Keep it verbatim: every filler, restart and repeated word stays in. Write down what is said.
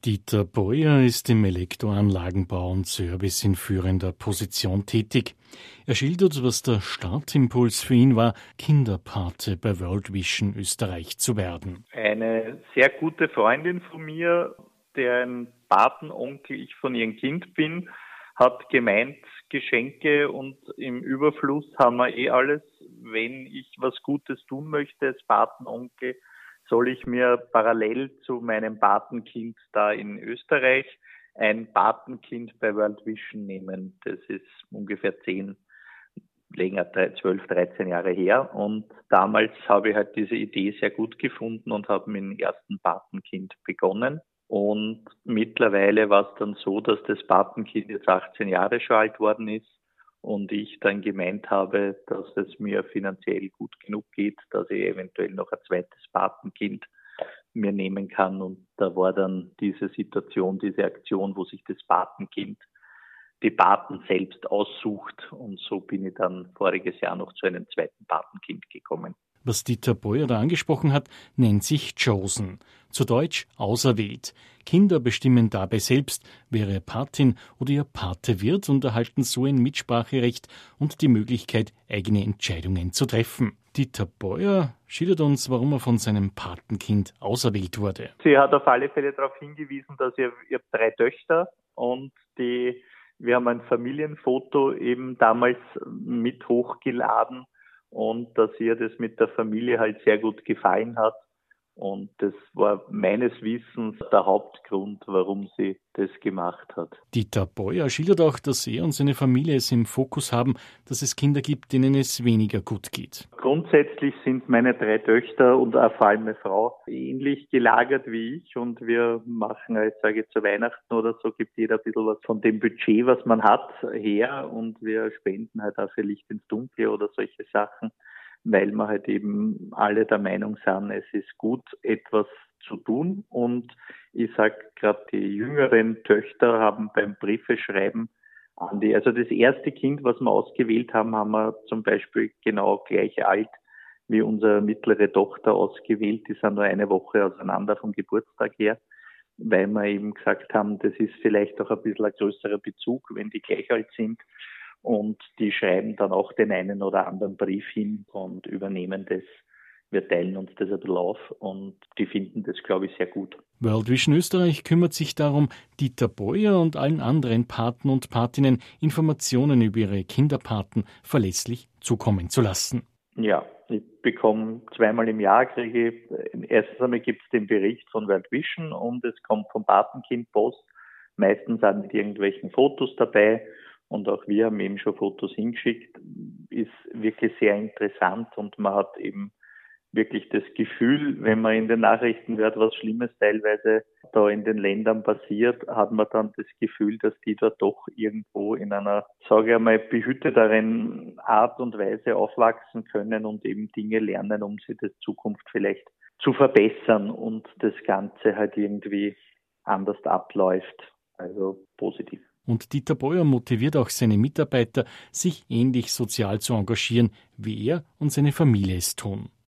Dieter Beuer ist im Elektroanlagenbau und Service in führender Position tätig. Er schildert, was der Startimpuls für ihn war, Kinderpate bei World Vision Österreich zu werden. Eine sehr gute Freundin von mir, deren Patenonkel ich von ihrem Kind bin, hat gemeint, Geschenke und im Überfluss haben wir eh alles. Wenn ich was Gutes tun möchte als Patenonkel, soll ich mir parallel zu meinem Patenkind da in Österreich ein Patenkind bei World Vision nehmen. Das ist ungefähr zehn, länger, zwölf, dreizehn Jahre her. Und damals habe ich halt diese Idee sehr gut gefunden und habe mit dem ersten Patenkind begonnen. Und mittlerweile war es dann so, dass das Patenkind jetzt achtzehn Jahre schon alt worden ist und ich dann gemeint habe, dass es mir finanziell gut genug geht, dass ich eventuell noch ein zweites Patenkind mir nehmen kann. Und da war dann diese Situation, diese Aktion, wo sich das Patenkind die Paten selbst aussucht. Und so bin ich dann voriges Jahr noch zu einem zweiten Patenkind gekommen. Was Dieter Beuer da angesprochen hat, nennt sich Chosen. Zu Deutsch auserwählt. Kinder bestimmen dabei selbst, wer ihr Patin oder ihr Pate wird und erhalten so ein Mitspracherecht und die Möglichkeit, eigene Entscheidungen zu treffen. Dieter Beuer schildert uns, warum er von seinem Patenkind auserwählt wurde. Sie hat auf alle Fälle darauf hingewiesen, dass ihr, ihr habt drei Töchter und die, wir haben ein Familienfoto eben damals mit hochgeladen. Und dass ihr das mit der Familie halt sehr gut gefallen hat. Und das war meines Wissens der Hauptgrund, warum sie das gemacht hat. Dieter Beuer schildert auch, dass er und seine Familie es im Fokus haben, dass es Kinder gibt, denen es weniger gut geht. Grundsätzlich sind meine drei Töchter und auch vor allem meine Frau ähnlich gelagert wie ich. Und wir machen, jetzt sage ich zu Weihnachten oder so, gibt jeder ein bisschen was von dem Budget, was man hat, her. Und wir spenden halt auch für Licht ins Dunkle oder solche Sachen, weil wir halt eben alle der Meinung sind, es ist gut, etwas zu tun. Und ich sage gerade, die jüngeren Töchter haben beim Briefeschreiben an die, also das erste Kind, was wir ausgewählt haben, haben wir zum Beispiel genau gleich alt wie unsere mittlere Tochter ausgewählt. Die sind nur eine Woche auseinander vom Geburtstag her, weil wir eben gesagt haben, das ist vielleicht auch ein bisschen ein größerer Bezug, wenn die gleich alt sind. Und die schreiben dann auch den einen oder anderen Brief hin und übernehmen das. Wir teilen uns das ein bisschen auf und die finden das, glaube ich, sehr gut. World Vision Österreich kümmert sich darum, Dieter Beuer und allen anderen Paten und Patinnen Informationen über ihre Kinderpaten verlässlich zukommen zu lassen. Ja, ich bekomme zweimal im Jahr, kriege ich, erstens einmal gibt es den Bericht von World Vision und es kommt vom Patenkind Post. Meistens sind mit irgendwelchen Fotos dabei. Und auch wir haben eben schon Fotos hingeschickt, ist wirklich sehr interessant und man hat eben wirklich das Gefühl, wenn man in den Nachrichten hört, was Schlimmes teilweise da in den Ländern passiert, hat man dann das Gefühl, dass die dort doch irgendwo in einer, sage ich einmal, behüteteren Art und Weise aufwachsen können und eben Dinge lernen, um sie in Zukunft vielleicht zu verbessern und das Ganze halt irgendwie anders abläuft. Also positiv. Und Dieter Beuer motiviert auch seine Mitarbeiter, sich ähnlich sozial zu engagieren, wie er und seine Familie es tun.